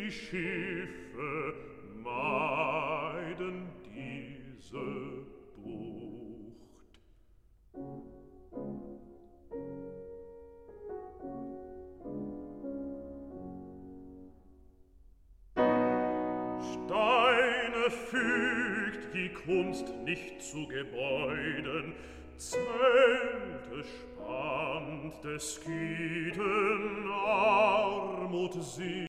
die Schiffe meiden diese Bucht. Steine fügt die Kunst nicht zu Gebäuden, Zelte spannt des Skythen Armut sie.